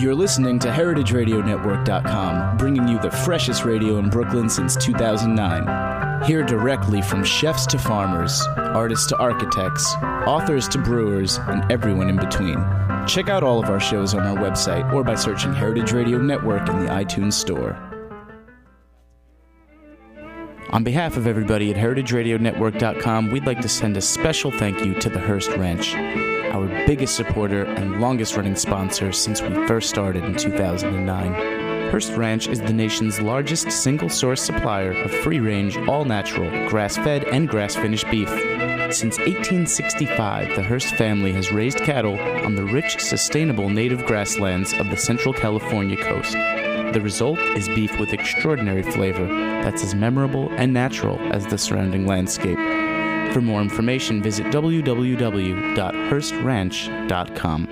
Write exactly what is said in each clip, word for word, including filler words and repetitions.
You're listening to Heritage Radio Network dot com, bringing you the freshest radio in Brooklyn since two thousand nine. Hear directly from chefs to farmers, artists to architects, authors to brewers, and everyone in between. Check out all of our shows on our website or by searching Heritage Radio Network in the iTunes Store. On behalf of everybody at Heritage Radio Network dot com, we'd like to send a special thank you to the Hearst Ranch, our biggest supporter and longest-running sponsor since we first started in two thousand nine. Hearst Ranch is the nation's largest single-source supplier of free-range, all-natural, grass-fed, and grass-finished beef. Since eighteen sixty-five, the Hearst family has raised cattle on the rich, sustainable native grasslands of the Central California coast. The result is beef with extraordinary flavor that's as memorable and natural as the surrounding landscape. For more information, visit w w w dot hearst ranch dot com.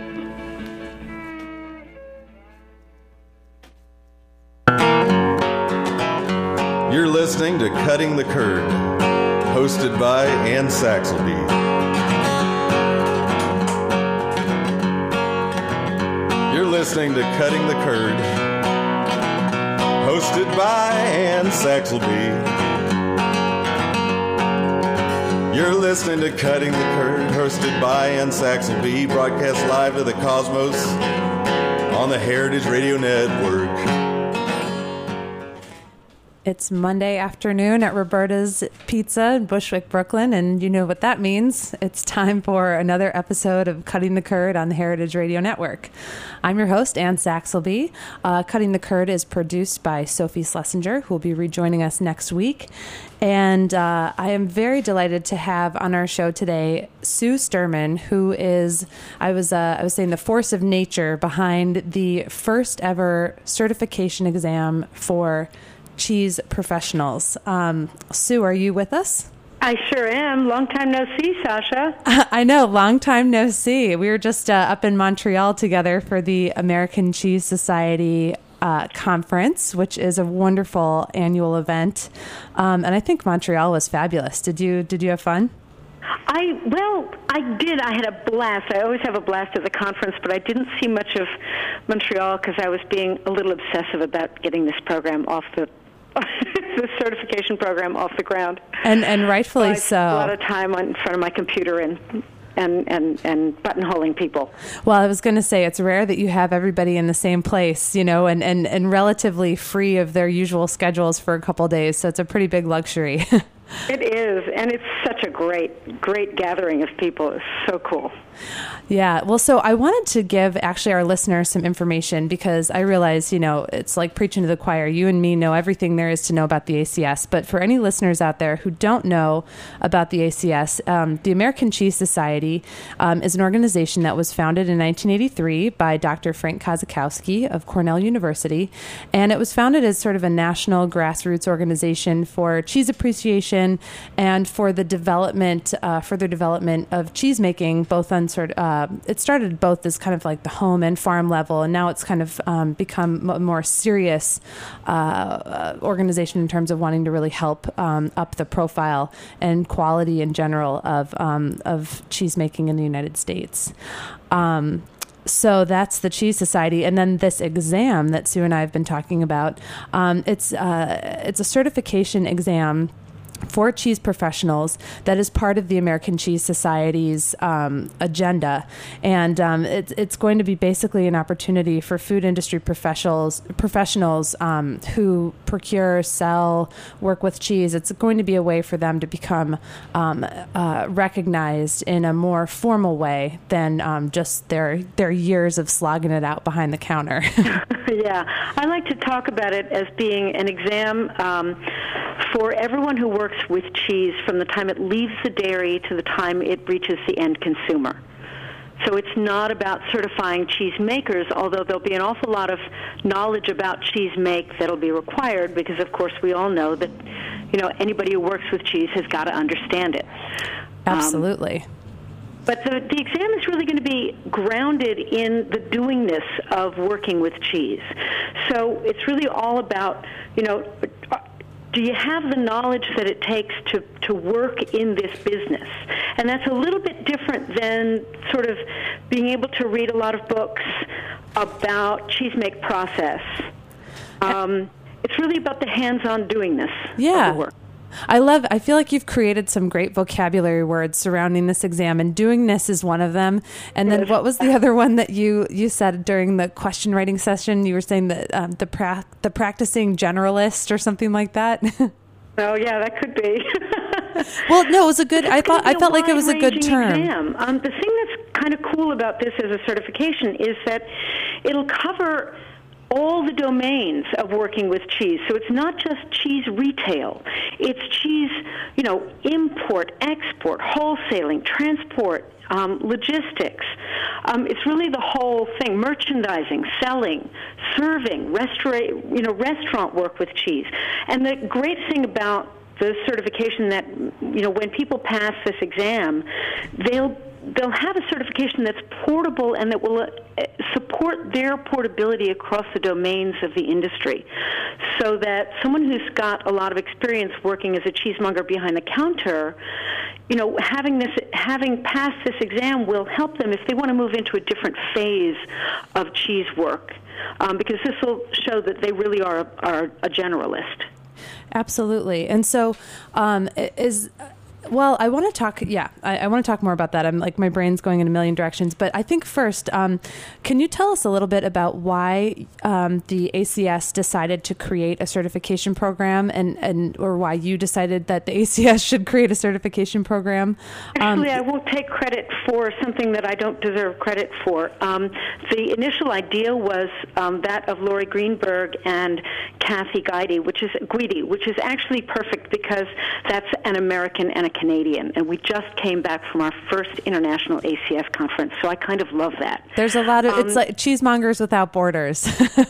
You're listening to Cutting the Curd, hosted by Ann Saxelby. You're listening to Cutting the Curd, hosted by Ann Saxelby. You're listening to Cutting the Curd, hosted by Ann Saxelby, broadcast live to the cosmos on the Heritage Radio Network. It's Monday afternoon at Roberta's Pizza in Bushwick, Brooklyn, and you know what that means. It's time for another episode of Cutting the Curd on the Heritage Radio Network. I'm your host, Ann Saxelby. Uh, Cutting the Curd is produced by Sophie Schlesinger, who will be rejoining us next week. And uh, I am very delighted to have on our show today Sue Sturman, who is, I was uh, I was saying, the force of nature behind the first ever certification exam for cheese professionals. Um, Sue, are you with us? I sure am. Long time no see, Sasha. I know, long time no see. We were just uh, up in Montreal together for the American Cheese Society uh, conference, which is a wonderful annual event. Um, and I think Montreal was fabulous. Did you Did you have fun? I well, I did. I had a blast. I always have a blast at the conference, but I didn't see much of Montreal because I was being a little obsessive about getting this program off the the certification program off the ground. And and rightfully so. so. I spent a lot of time on, in front of my computer and and and, and buttonholing people. Well, I was going to say, it's rare that you have everybody in the same place, you know, and, and, and relatively free of their usual schedules for a couple of days. So it's a pretty big luxury. It is, and it's such a great, great gathering of people. It's so cool. Yeah, well, so I wanted to give actually our listeners some information because I realize, you know, it's like preaching to the choir. You and me know everything there is to know about the A C S, but for any listeners out there who don't know about the A C S, um, the American Cheese Society um, is an organization that was founded in nineteen eighty-three by Doctor Frank Kazakowski of Cornell University, and it was founded as sort of a national grassroots organization for cheese appreciation and for the development, uh, further development of cheese making, both on sort of, uh, it started both as kind of like the home and farm level, and now it's kind of um, become a more serious uh, organization in terms of wanting to really help um, up the profile and quality in general of um, of cheese making in the United States. Um, So that's the Cheese Society, and then this exam that Sue and I have been talking about. Um, it's uh, it's a certification exam for cheese professionals that is part of the American Cheese Society's um, agenda. And um, it's, it's going to be basically an opportunity for food industry professionals professionals um, who procure, sell, work with cheese. It's going to be a way for them to become um, uh, recognized in a more formal way than um, just their, their years of slogging it out behind the counter. Yeah, I like to talk about it as being an exam um, for everyone who works with cheese from the time it leaves the dairy to the time it reaches the end consumer. So it's not about certifying cheese makers, although there'll be an awful lot of knowledge about cheese make that'll be required because, of course, we all know that, you know, anybody who works with cheese has got to understand it. Absolutely. Um, But the, the exam is really going to be grounded in the doingness of working with cheese. So it's really all about, you know, do you have the knowledge that it takes to, to work in this business? And that's a little bit different than sort of being able to read a lot of books about cheese make process. Um, it's really about the hands-on doingness yeah. of the work. I love, I feel like you've created some great vocabulary words surrounding this exam, and doingness is one of them. And then Yes. what was the other one that you, you said during the question writing session? You were saying that um, the pra- the practicing generalist or something like that. Oh, yeah, that could be. Well, no, it was a good, I thought, I felt like it was a good wide-ranging term. Exam. Um, the thing that's kind of cool about this as a certification is that it'll cover all the domains of working with cheese. So it's not just cheese retail. It's cheese, you know, import, export, wholesaling, transport, um, logistics. Um, it's really the whole thing: merchandising, selling, serving, restaurant, you know, restaurant work with cheese. And the great thing about the certification that, you know, when people pass this exam, they'll they'll have a certification that's portable and that will uh, support their portability across the domains of the industry, so that someone who's got a lot of experience working as a cheesemonger behind the counter, you know, having this, having passed this exam will help them if they want to move into a different phase of cheese work, um, because this will show that they really are, are a generalist. Absolutely. And so um, is... Well, I want to talk, yeah, I, I want to talk more about that. I'm like, my brain's going in a million directions. But I think first, um, can you tell us a little bit about why um, the A C S decided to create a certification program, and, and or why you decided that the A C S should create a certification program? Actually, um, I will take credit for something that I don't deserve credit for. Um, the initial idea was um, that of Lori Greenberg and Kathy Guidi, which is Guidi, which is actually perfect because that's an American and a Canadian, and we just came back from our first international A C S conference, so I kind of love that. There's a lot of, um, it's like cheesemongers without borders.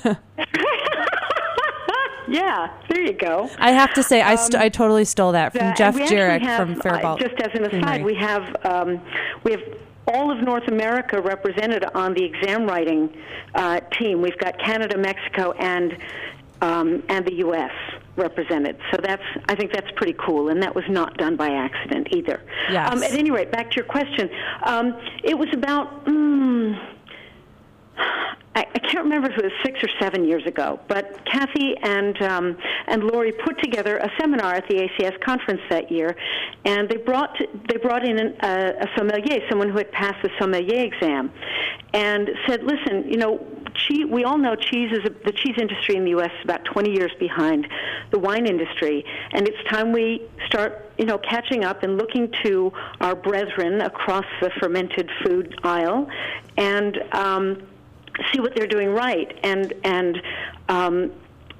Yeah, there you go. I have to say, I, st- Um, I totally stole that from Uh, Jeff we actually Jurek have, from Faribault. uh, Just as an aside, Creamery. we have um, we have all of North America represented on the exam writing uh, team. We've got Canada, Mexico, and um, and the U S represented. So that's, I think that's pretty cool, and that was not done by accident either. Yes. Um, at any rate, back to your question. Um, it was about, mm, I, I can't remember if it was six or seven years ago, but Kathy and um, and Lori put together a seminar at the A C S conference that year, and they brought they brought in an, uh, a sommelier, someone who had passed the sommelier exam, and said, "Listen, you know, cheese, we all know cheese is a, the cheese industry in the U S is about twenty years behind the wine industry, and it's time we start, you know, catching up and looking to our brethren across the fermented food aisle, and um, see what they're doing right." And and um,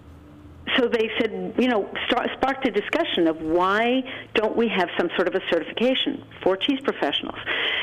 so they said, you know, start, sparked a discussion of why don't we have some sort of a certification for cheese professionals.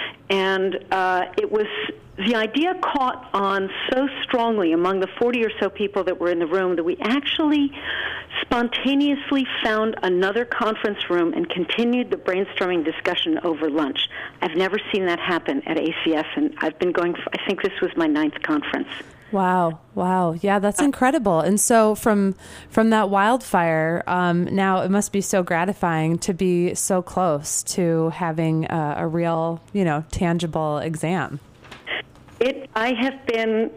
And uh, it was, the idea caught on so strongly among the forty or so people that were in the room that we actually spontaneously found another conference room and continued the brainstorming discussion over lunch. I've never seen that happen at A C S, and I've been going, for, I think this was my ninth conference. Wow. Wow. Yeah, that's incredible. And so from from that wildfire, um, now it must be so gratifying to be so close to having a, a real, you know, tangible exam. It, I have been,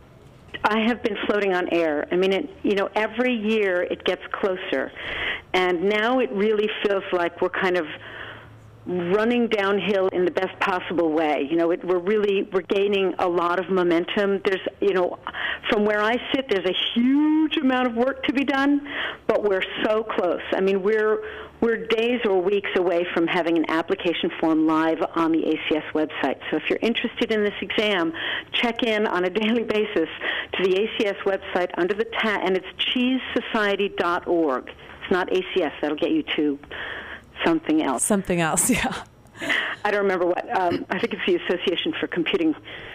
I have been floating on air. I mean, it, you know, every year it gets closer, and now it really feels like we're kind of running downhill in the best possible way. You know, it, we're really, we're gaining a lot of momentum. There's, you know, from where I sit, there's a huge amount of work to be done, but we're so close. I mean, we're, we're days or weeks away from having an application form live on the A C S website. So if you're interested in this exam, check in on a daily basis to the A C S website under the tab, and it's cheese society dot org. It's not A C S. That'll get you to something else. Something else, yeah. I don't remember what. Um, I think it's the Association for Computing.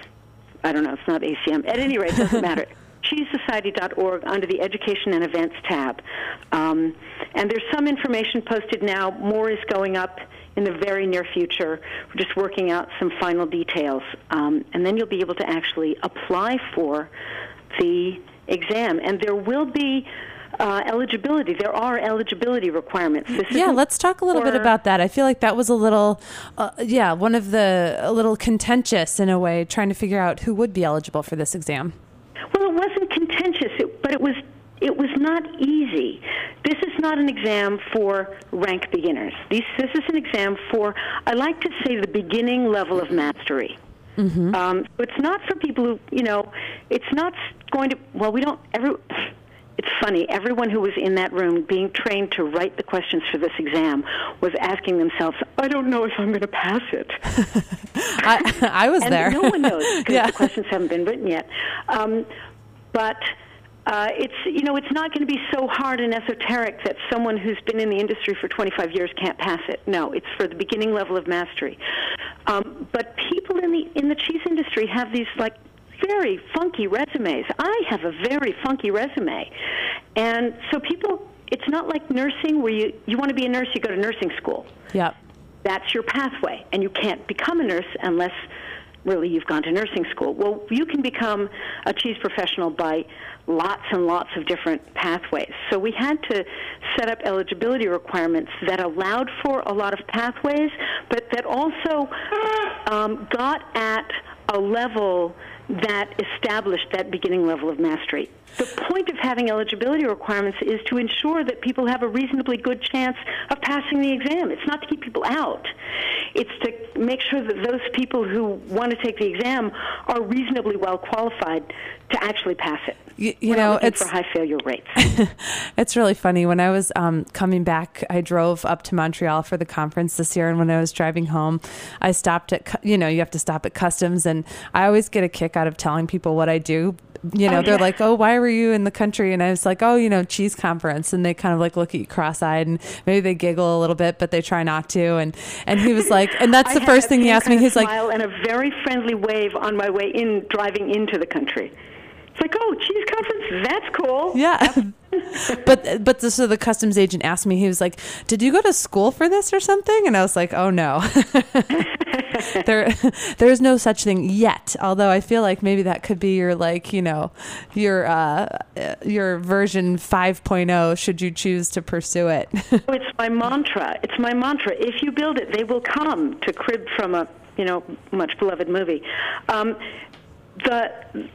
I don't know. It's not A C M. At any rate, it doesn't matter. cheese society dot org under the Education and Events tab. Um, and there's some information posted now. More is going up in the very near future. We're just working out some final details. Um, and then you'll be able to actually apply for the exam. And there will be uh, eligibility. There are eligibility requirements. This yeah, let's talk a little for, bit about that. I feel like that was a little, uh, yeah, one of the, a little contentious in a way, trying to figure out who would be eligible for this exam. Well, it wasn't contentious, it, but it was it was not easy. This is not an exam for rank beginners. This, this is an exam for, I like to say, the beginning level of mastery. Mm-hmm. Um, so it's not for people who, you know, it's not going to, well, we don't, every, it's funny, everyone who was in that room being trained to write the questions for this exam was asking themselves, I don't know if I'm going to pass it. I, I was and there. No one knows because yeah. the questions haven't been written yet. Um, but uh, it's, you know, it's not going to be so hard and esoteric that someone who's been in the industry for twenty-five years can't pass it. No, it's for the beginning level of mastery. Um, but people in the in the cheese industry have these, like, very funky resumes. I have a very funky resume. And so people, it's not like nursing where you, you want to be a nurse, you go to nursing school. Yep. That's your pathway. And you can't become a nurse unless really you've gone to nursing school. Well, you can become a cheese professional by lots and lots of different pathways. So we had to set up eligibility requirements that allowed for a lot of pathways, but that also um, got at a level that established that beginning level of mastery. The point of having eligibility requirements is to ensure that people have a reasonably good chance of passing the exam. It's not to keep people out. It's to make sure that those people who want to take the exam are reasonably well qualified to actually pass it. You, you We're know, not looking it's for high failure rates. It's really funny. When I was um, coming back, I drove up to Montreal for the conference this year, and when I was driving home, I stopped at, you know, you have to stop at customs, and I always get a kick out of telling people what I do. You know, oh, they're yeah. like, oh, why were you in the country? And I was like, oh, you know, cheese conference. And they kind of like look at you cross-eyed, and maybe they giggle a little bit, but they try not to. And, and he was like, and that's I the had first that thing he same asked me. kind of He's like, smile and a very friendly wave on my way in, driving into the country. It's like, oh, cheese conference, that's cool. yeah. but but the, so the customs agent asked me, he was like, did you go to school for this or something? And I was like, oh, no. there there is no such thing yet, although I feel like maybe that could be your, like, you know, your uh, your version five point oh should you choose to pursue it. Oh, it's my mantra. It's my mantra. If you build it, they will come, to crib from a, you know, much beloved movie. Um, the...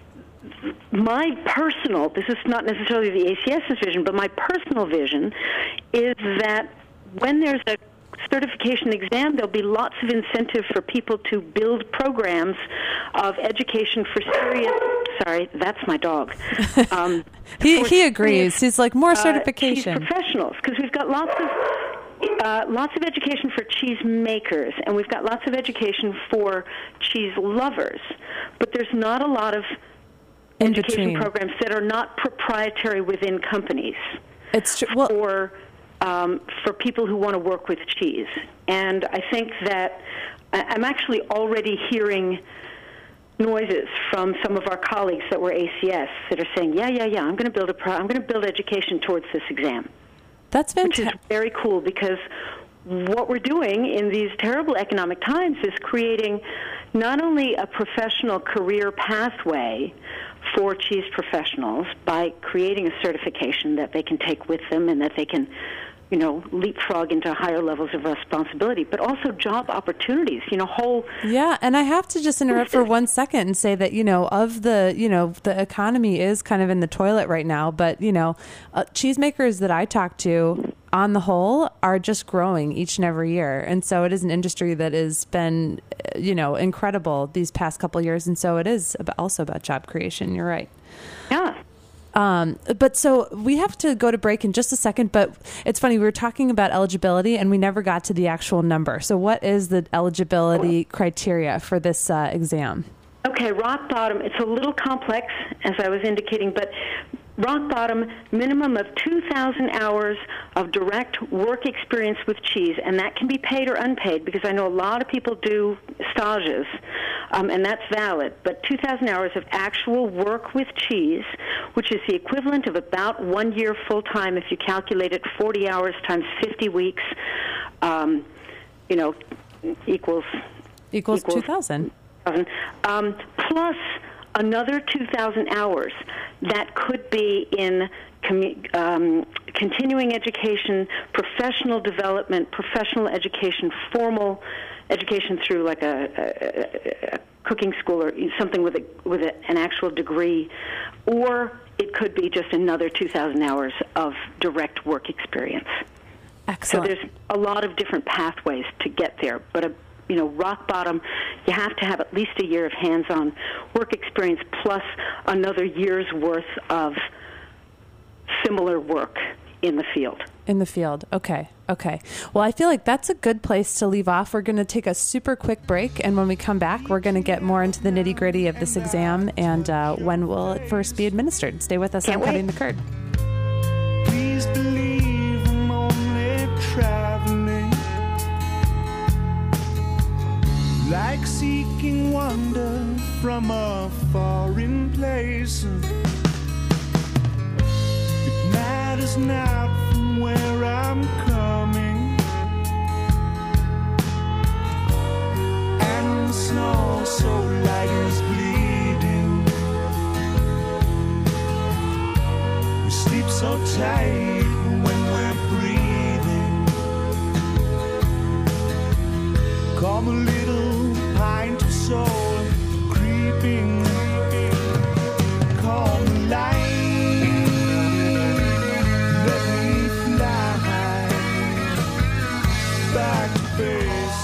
My personal, this is not necessarily the ACS's vision, but my personal vision is that when there's a certification exam, there'll be lots of incentive for people to build programs of education for serious, sorry, that's my dog. Um, he he agrees. He's like, more certification. Uh, cheese professionals, because we've got lots of Uh, lots of education for cheese makers, and we've got lots of education for cheese lovers, but there's not a lot of In education between. programs that are not proprietary within companies. It's true. Well, for um, for people who want to work with cheese. And I think that I- I'm actually already hearing noises from some of our colleagues that were A C S that are saying, yeah, yeah, yeah, I'm going to build a pro- I'm going to build education towards this exam. that's Which is fantastic. very cool, because what we're doing in these terrible economic times is creating not only a professional career pathway for cheese professionals by creating a certification that they can take with them and that they can, you know, leapfrog into higher levels of responsibility, but also job opportunities, you know, whole... Yeah, and I have to just interrupt for one second and say that, you know, of the, you know, the economy is kind of in the toilet right now, but, you know, uh, cheesemakers that I talk to, on the whole, are just growing each and every year. And so it is an industry that has been, you know, incredible these past couple of years. And so it is about, also about job creation. You're right. Yeah. Um, but so we have to go to break in just a second, but it's funny, we were talking about eligibility and we never got to the actual number. So what is the eligibility criteria for this uh, exam? Okay, rock bottom, it's a little complex, as I was indicating, but rock bottom, minimum of two thousand hours of direct work experience with cheese, and that can be paid or unpaid, because I know a lot of people do stages, um, and that's valid, but two thousand hours of actual work with cheese, which is the equivalent of about one year full-time if you calculate it, forty hours times fifty weeks, um, you know, equals... Equals, equals two thousand. Um, plus another two thousand hours. that could be in commu- um, continuing education, professional development, professional education, formal education through like a, a, a cooking school or something with a, with a, an actual degree, or it could be just another two thousand hours of direct work experience. Excellent. So there's a lot of different pathways to get there, but a you know, rock bottom, you have to have at least a year of hands-on work experience plus another year's worth of similar work in the field. In the field. Okay. Okay. Well, I feel like that's a good place to leave off. We're going to take a super quick break, and when we come back, we're going to get more into the nitty-gritty of this exam and uh, when will it first be administered. Stay with us Can't on wait. Cutting the Curd. Please believe I'm only traveling, like seeking wonder from a foreign place. It matters not from where I'm coming, and the snow so light is bleeding. We sleep so tight when we're breathing. Come a little pint of soul creeping, come light, let me fly back to base.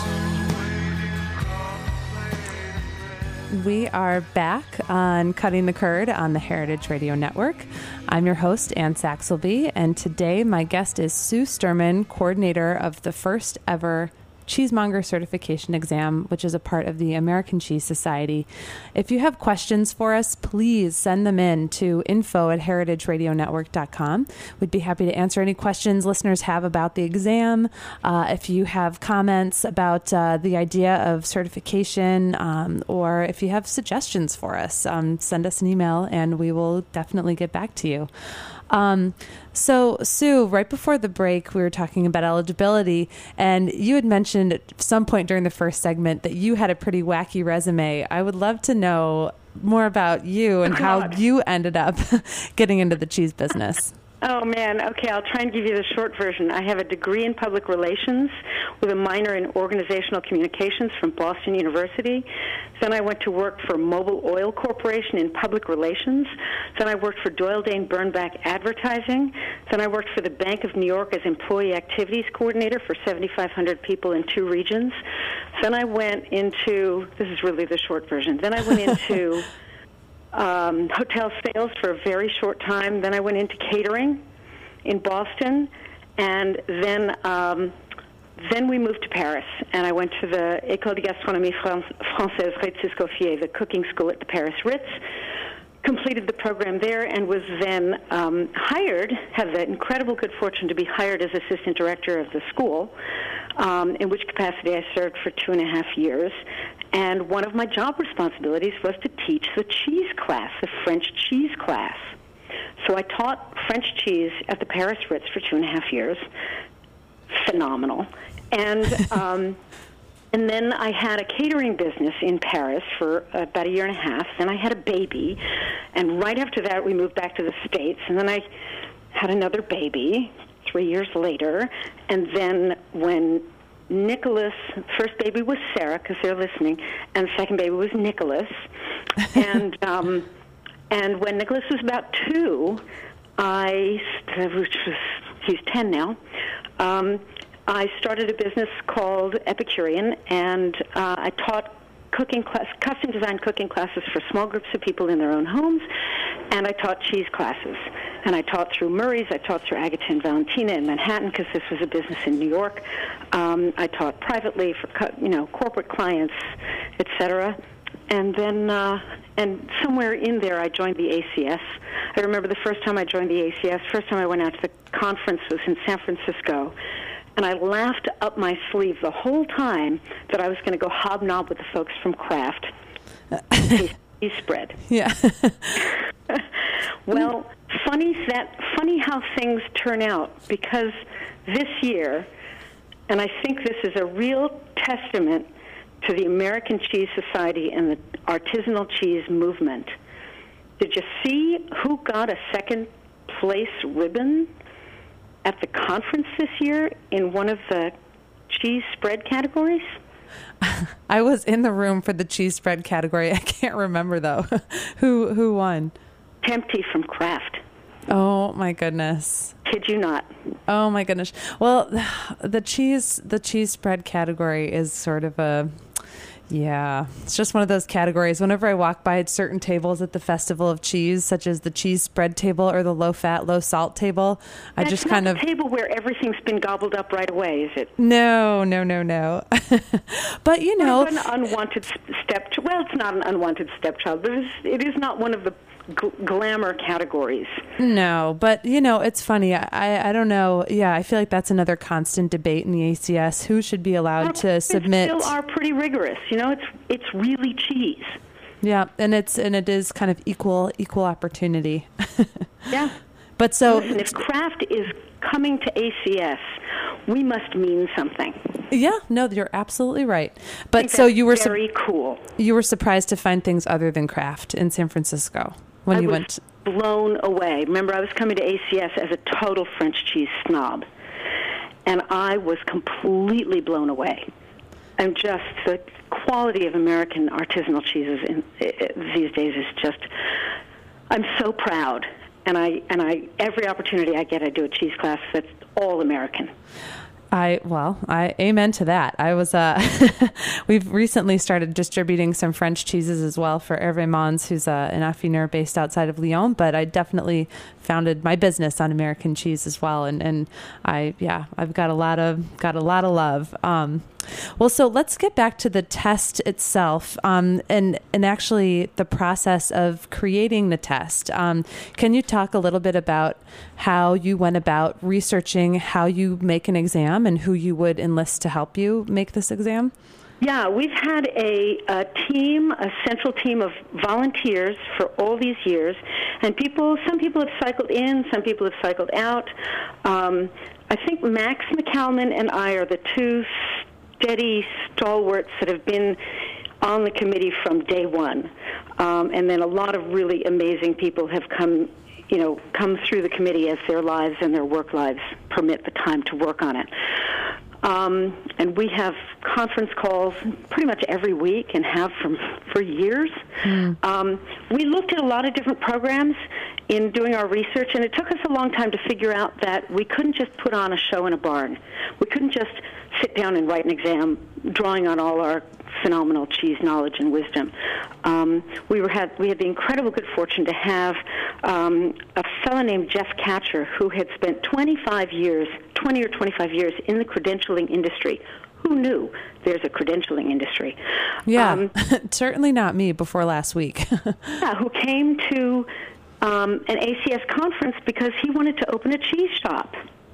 We are back on Cutting the Curd on the Heritage Radio Network. I'm your host, Ann Saxelby, and today my guest is Sue Sturman, coordinator of the first ever Cheesemonger Certification Exam, which is a part of the American Cheese Society. If you have questions for us, please send them in to info at heritage radio network dot com. We'd be happy to answer any questions listeners have about the exam. Uh, if you have comments about uh, the idea of certification, um, or if you have suggestions for us, um, send us an email and we will definitely get back to you. Um, so Sue, right before the break, we were talking about eligibility, and you had mentioned at some point during the first segment that you had a pretty wacky resume. I would love to know more about you and how you ended up getting into the cheese business. Oh, man. Okay, I'll try and give you the short version. I have a degree in public relations with a minor in organizational communications from Boston University. Then I went to work for Mobil Oil Corporation in public relations. Then I worked for Doyle Dane Bernbach Advertising. Then I worked for the Bank of New York as Employee Activities Coordinator for seventy-five hundred people in two regions. Then I went into, this is really the short version, then I went into Um, hotel sales for a very short time. Then I went into catering in Boston, and then um, then we moved to Paris, and I went to the École de Gastronomie Française Ritz-Escoffier, the cooking school at the Paris Ritz, completed the program there, and was then um, hired, had the incredible good fortune to be hired as assistant director of the school, um, in which capacity I served for two and a half years. And one of my job responsibilities was to teach the cheese class, the French cheese class. So I taught French cheese at the Paris Ritz for two and a half years. Phenomenal. And um, and then I had a catering business in Paris for about a year and a half. Then I had a baby. And right after that, we moved back to the States. And then I had another baby three years later. And then when Nicholas, first baby was Sarah, because they're listening, and the second baby was Nicholas. and um, and when Nicholas was about two, I, which was, he's ten now, um, I started a business called Epicurean, and uh, I taught cooking class, custom design cooking classes for small groups of people in their own homes, and I taught cheese classes. And I taught through Murray's, I taught through Agata and Valentina in Manhattan, because this was a business in New York. Um, I taught privately for, you know, corporate clients, et cetera. And then, uh, and somewhere in there, I joined the A C S. I remember the first time I joined the A C S, first time I went out to the conference was in San Francisco. And I laughed up my sleeve the whole time that I was going to go hobnob with the folks from Kraft. Cheese spread. Yeah. Well, funny that funny how things turn out, because this year, and I think this is a real testament to the American Cheese Society and the artisanal cheese movement. Did you see who got a second place ribbon at the conference this year in one of the cheese spread categories? I was in the room for the cheese spread category. I can't remember, though. who who won? Tempty from Kraft. Oh, my goodness. Kid you not. Oh, my goodness. Well, the cheese the cheese spread category is sort of a... Yeah, it's just one of those categories. Whenever I walk by certain tables at the Festival of Cheese, such as the cheese spread table or the low-fat, low-salt table, I That's just not kind a of... table where everything's been gobbled up right away, is it? No, no, no, no. But, you know... It's an unwanted stepchild. Well, it's not an unwanted stepchild, but it is, it is not one of the gl- glamour categories. No, but, you know, it's funny. I, I don't know. Yeah, I feel like that's another constant debate in the A C S. Who should be allowed Well, to submit... They still are pretty rigorous. You know, it's it's really cheese. Yeah, and it's and it is kind of equal equal opportunity. Yeah. But so... Listen, if Kraft is coming to A C S, we must mean something. Yeah, no, you're absolutely right. I But think so that's you were very cool. You were surprised to find things other than Kraft in San Francisco when I you was went. blown away. Remember, I was coming to A C S as a total French cheese snob, and I was completely blown away. And just the quality of American artisanal cheeses in, uh, these days is just. I'm so proud, and I and I every opportunity I get, I do a cheese class that's all American. I well, I amen to that. I was uh, we've recently started distributing some French cheeses as well for Hervé Mons, who's uh, an affineur based outside of Lyon. But I definitely founded my business on American cheese as well, and and I yeah, I've got a lot of got a lot of love. Um, well, so let's get back to the test itself, um, and and actually the process of creating the test. Um, can you talk a little bit about how you went about researching how you make an exam and who you would enlist to help you make this exam? Yeah, we've had a, a team, a central team of volunteers for all these years, and people. Some people have cycled in, some people have cycled out. Um, I think Max McCalman and I are the two steady stalwarts that have been on the committee from day one, um, and then a lot of really amazing people have come, you know, come through the committee as their lives and their work lives permit the time to work on it. Um, and we have conference calls pretty much every week and have from for years. Mm. Um, we looked at a lot of different programs in doing our research, and it took us a long time to figure out that we couldn't just put on a show in a barn. We couldn't just sit down and write an exam drawing on all our phenomenal cheese knowledge and wisdom. Um, we were had we had the incredible good fortune to have um, a fellow named Jeff Catcher, who had spent twenty-five years, twenty or twenty-five years in the credentialing industry. Who knew there's a credentialing industry? Yeah, um, certainly not me before last week. Yeah, who came to um, an A C S conference because he wanted to open a cheese shop.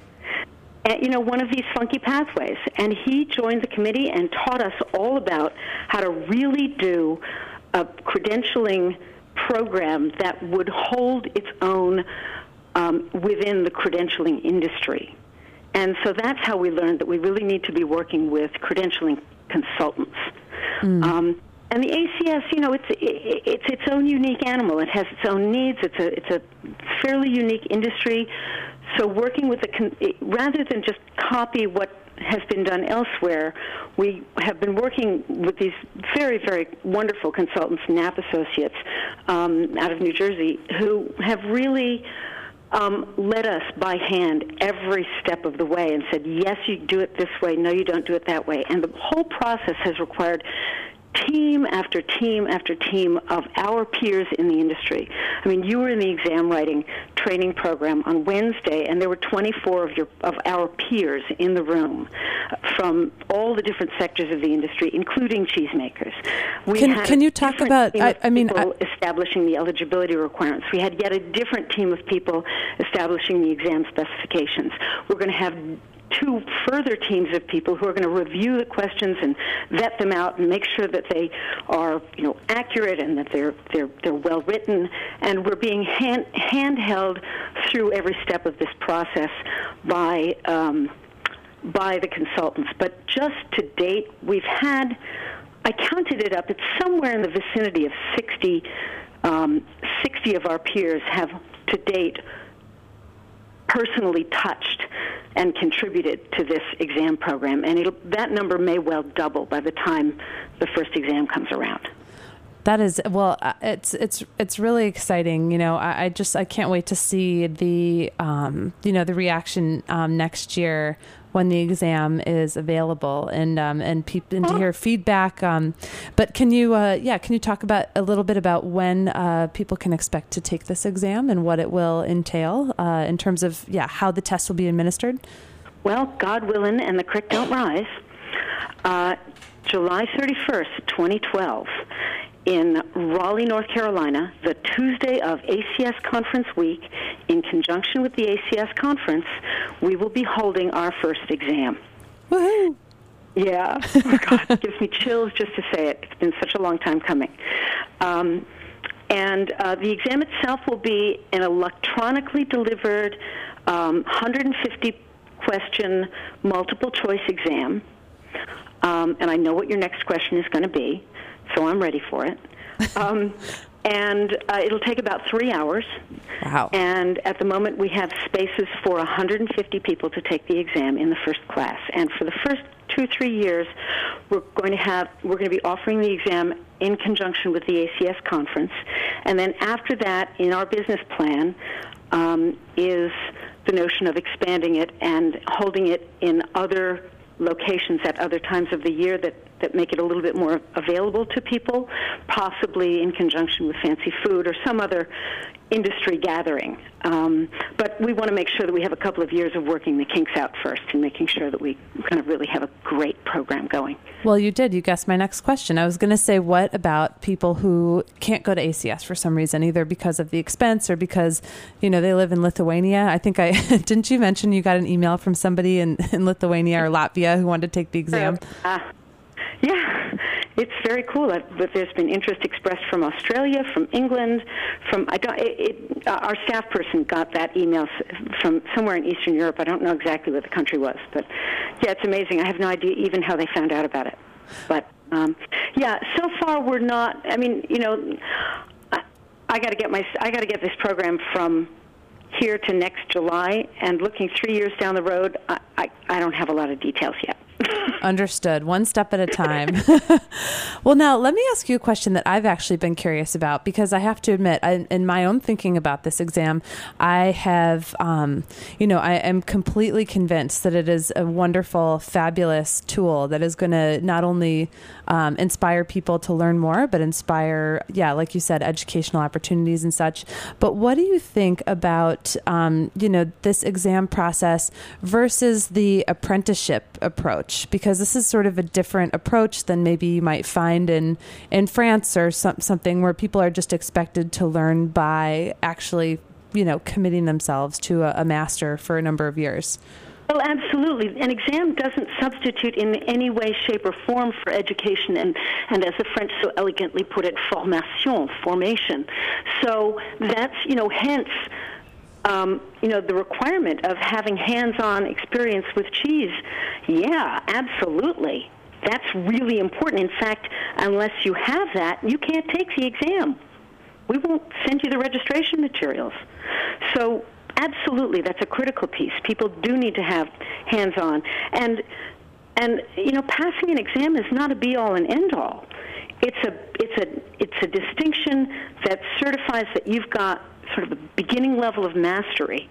And, you know, one of these funky pathways. And he joined the committee and taught us all about how to really do a credentialing program that would hold its own um, within the credentialing industry. And so that's how we learned that we really need to be working with credentialing consultants. Mm. Um, and the A C S, you know, it's it's its own unique animal. It has its own needs. It's a it's a fairly unique industry. So working with the, rather than just copy what has been done elsewhere, we have been working with these very, very wonderful consultants, Knapp Associates, um, out of New Jersey, who have really um, led us by hand every step of the way and said, yes, you do it this way, no, you don't do it that way. And the whole process has required team after team after team of our peers in the industry. I mean, you were in the exam writing training program on Wednesday, and there were twenty-four of your of our peers in the room from all the different sectors of the industry, including cheesemakers. We can had can you talk about? I, I mean, I, establishing the eligibility requirements. We had yet a different team of people establishing the exam specifications. We're going to have two further teams of people who are going to review the questions and vet them out and make sure that they are, you know, accurate and that they're they're they're well written. And we're being hand handheld through every step of this process by um, by the consultants. But just to date, we've had, I counted it up, it's somewhere in the vicinity of sixty um, sixty of our peers have to date personally touched and contributed to this exam program, and it'll, that number may well double by the time the first exam comes around. That is, well, it's it's it's really exciting. You know, I, I just I can't wait to see the um, you know the reaction um, next year when the exam is available, and um, and peop- and to hear feedback. Um, but can you uh, yeah can you talk about a little bit about when uh, people can expect to take this exam and what it will entail uh, in terms of yeah how the test will be administered? Well, God willing, and the creek don't rise. Uh, July thirty-first, twenty twelve. In Raleigh, North Carolina, the Tuesday of A C S Conference Week, in conjunction with the A C S Conference, we will be holding our first exam. Woohoo! Yeah. Oh, God, it gives me chills just to say it. It's been such a long time coming. Um, and uh, the exam itself will be an electronically delivered um, one hundred fifty question multiple choice exam. Um, and I know what your next question is going to be, so I'm ready for it. Um, and uh, it'll take about three hours. Wow. And at the moment, we have spaces for one hundred fifty people to take the exam in the first class. And for the first two, three years, we're going to have we're going to be offering the exam in conjunction with the A C S conference. And then after that, in our business plan, um, is the notion of expanding it and holding it in other locations at other times of the year that, that make it a little bit more available to people, possibly in conjunction with fancy food or some other industry gathering. Um, but we want to make sure that we have a couple of years of working the kinks out first and making sure that we kind of really have a great program going. Well, you did. You guessed my next question. I was going to say, what about people who can't go to A C S for some reason, either because of the expense or because, you know, they live in Lithuania? I think I, didn't you mention you got an email from somebody in, in Lithuania or Latvia who wanted to take the exam? Uh, yeah, it's very cool. But there's been interest expressed from Australia, from England, from I don't. It, it, uh, our staff person got that email from somewhere in Eastern Europe. I don't know exactly what the country was, but yeah, it's amazing. I have no idea even how they found out about it. But um, yeah, so far we're not. I mean, you know, I, I got to get my. I got to get this program from here to next July, and looking three years down the road, I, I, I don't have a lot of details yet. Understood. One step at a time. Well, now let me ask you a question that I've actually been curious about, because I have to admit, I, in my own thinking about this exam, I have, um, you know, I am completely convinced that it is a wonderful, fabulous tool that is going to not only um, inspire people to learn more, but inspire, yeah, like you said, educational opportunities and such. But what do you think about, um, you know, this exam process versus the apprenticeship approach? Because this is sort of a different approach than maybe you might find in, in France or some, something where people are just expected to learn by actually, you know, committing themselves to a, a master for a number of years. Well, absolutely. An exam doesn't substitute in any way, shape, or form for education, and, and as the French so elegantly put it, formation, formation. So that's, you know, hence... Um, you know, the requirement of having hands-on experience with cheese, yeah, absolutely. That's really important. In fact, unless you have that, you can't take the exam. We won't send you the registration materials. So, absolutely, that's a critical piece. People do need to have hands-on. And, and you know, passing an exam is not a be-all and end-all. It's a, it's a, it's a distinction that certifies that you've got sort of a beginning level of mastery.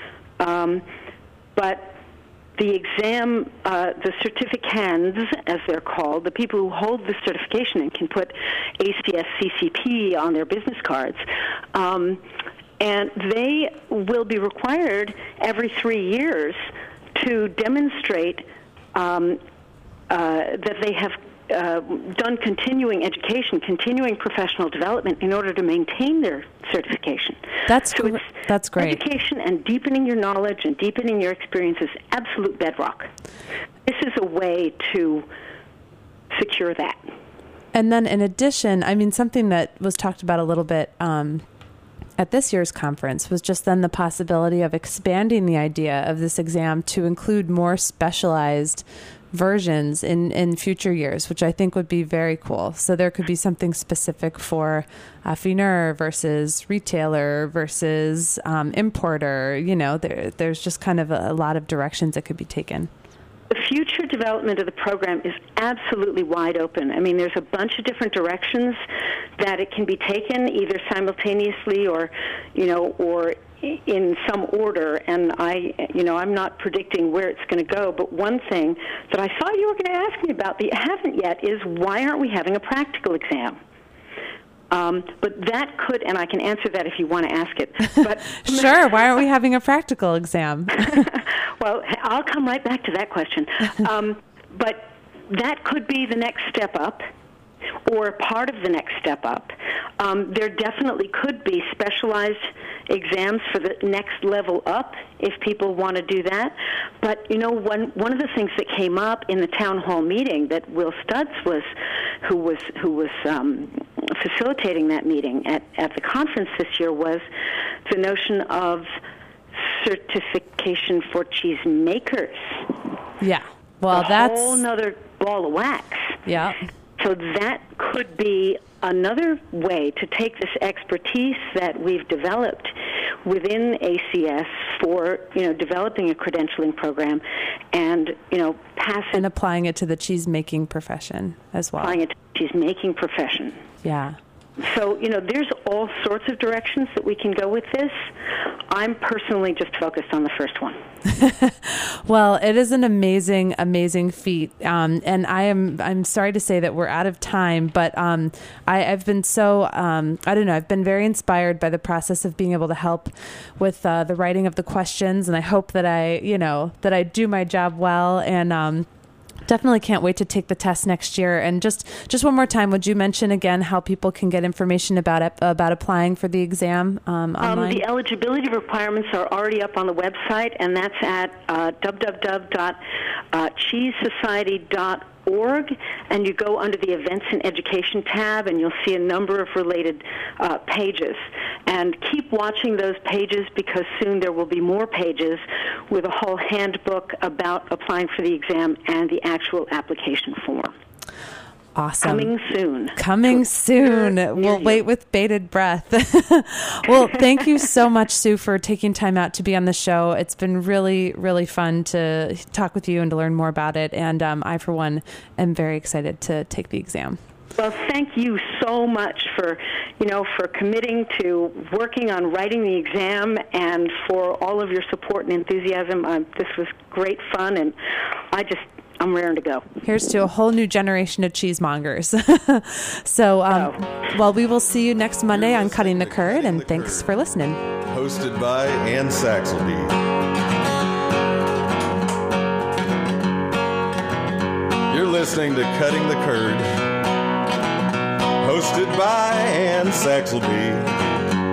Um, but the exam, uh, the certificands, as they're called, the people who hold the certification and can put A C S C C P on their business cards, um, and they will be required every three years to demonstrate um, uh, that they have Uh, done continuing education, continuing professional development in order to maintain their certification. That's so gr- it's that's great. Education and deepening your knowledge and deepening your experience is absolute bedrock. This is a way to secure that. And then in addition, I mean, something that was talked about a little bit um, at this year's conference was just then the possibility of expanding the idea of this exam to include more specialized versions in, in future years, which I think would be very cool. So there could be something specific for affineur versus retailer versus um, importer. You know, there, there's just kind of a, a lot of directions that could be taken. The future development of the program is absolutely wide open. I mean, there's a bunch of different directions that it can be taken, either simultaneously or, you know, or in some order. And I, you know, I'm not predicting where it's going to go. But one thing that I thought you were going to ask me about that you haven't yet is, why aren't we having a practical exam? Um, but that could, and I can answer that if you want to ask it. But sure. Why aren't we having a practical exam? Well, I'll come right back to that question. Um, but that could be the next step up, or part of the next step up. Um, there definitely could be specialized exams for the next level up if people want to do that. But, you know, one one of the things that came up in the town hall meeting that Will Studds was, who was who was um, facilitating that meeting at, at the conference this year, was the notion of certification for cheese makers. Yeah. Well, a that's a whole nother ball of wax. Yeah. So that could be another way to take this expertise that we've developed within A C S for, you know, developing a credentialing program and, you know, passing and applying it to the cheese making profession as well. Applying it to the cheese making profession. Yeah. So, you know, there's all sorts of directions that we can go with this. I'm personally just focused on the first one. Well, it is an amazing, amazing feat. Um, and I am, I'm sorry to say that we're out of time, but um, I, I've been so, um, I don't know, I've been very inspired by the process of being able to help with uh, the writing of the questions. And I hope that I, you know, that I do my job well. And, um, definitely can't wait to take the test next year. And just, just one more time, would you mention again how people can get information about it, about applying for the exam um, online? Um, the eligibility requirements are already up on the website, and that's at uh, w w w dot cheese society dot org, and you go under the Events and Education tab, and you'll see a number of related uh, pages. And keep watching those pages, because soon there will be more pages with a whole handbook about applying for the exam and the actual application form. Awesome. Coming soon. Coming soon. We'll you. wait with bated breath. Well, thank you so much, Sue, for taking time out to be on the show. It's been really, really fun to talk with you and to learn more about it. And um, I, for one, am very excited to take the exam. Well, thank you so much for, you know, for committing to working on writing the exam, and for all of your support and enthusiasm. Um, this was great fun, and I just, I'm raring to go. Here's to a whole new generation of cheesemongers. So, um, oh. well, we will see you next Monday on Cutting the Curd, and thanks for listening. Hosted by Ann Saxelby. You're listening to Cutting the Curd, hosted by Ann Saxelby.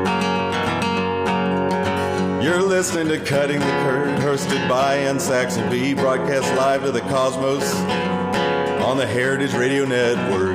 You're listening to Cutting the Curd, hosted by Ann Saxelby, broadcast live to the cosmos on the Heritage Radio Network.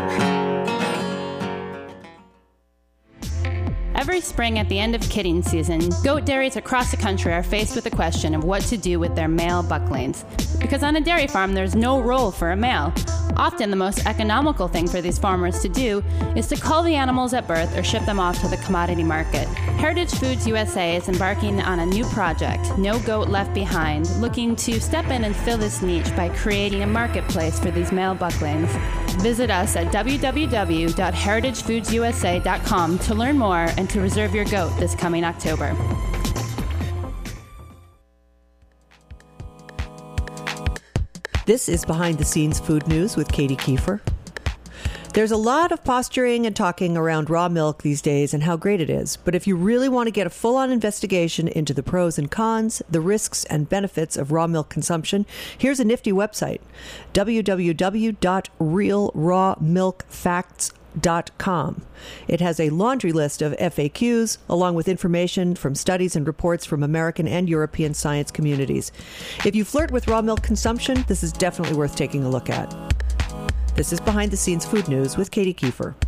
Every spring at the end of kidding season, goat dairies across the country are faced with the question of what to do with their male bucklings. Because on a dairy farm, there's no role for a male. Often the most economical thing for these farmers to do is to cull the animals at birth or ship them off to the commodity market. Heritage Foods U S A is embarking on a new project, No Goat Left Behind, looking to step in and fill this niche by creating a marketplace for these male bucklings. Visit us at w w w dot heritage foods u s a dot com to learn more and to reserve your goat this coming October. This is Behind the Scenes Food News with Katie Kiefer. There's a lot of posturing and talking around raw milk these days and how great it is. But if you really want to get a full-on investigation into the pros and cons, the risks and benefits of raw milk consumption, here's a nifty website, w w w dot real raw milk facts dot com. It has a laundry list of F A Qs, along with information from studies and reports from American and European science communities. If you flirt with raw milk consumption, this is definitely worth taking a look at. This is Behind the Scenes Food News with Katie Kiefer.